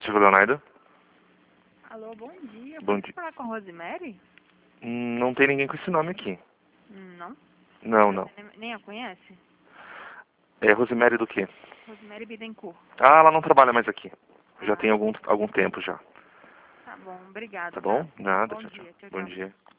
Silvio Leonardo? Alô, bom dia. Bom Posso dia. falar com a Rosemary? Não tem ninguém com esse nome aqui. Não? Não, não. Você nem a conhece? É Rosemary do quê? Rosemary Bittencourt. Ah, ela não trabalha mais aqui. Já Ah. tem algum tempo já. Tá bom, obrigada. Tá bom? Nada, Bom tchau, dia, tchau. tchau, Bom tchau. dia.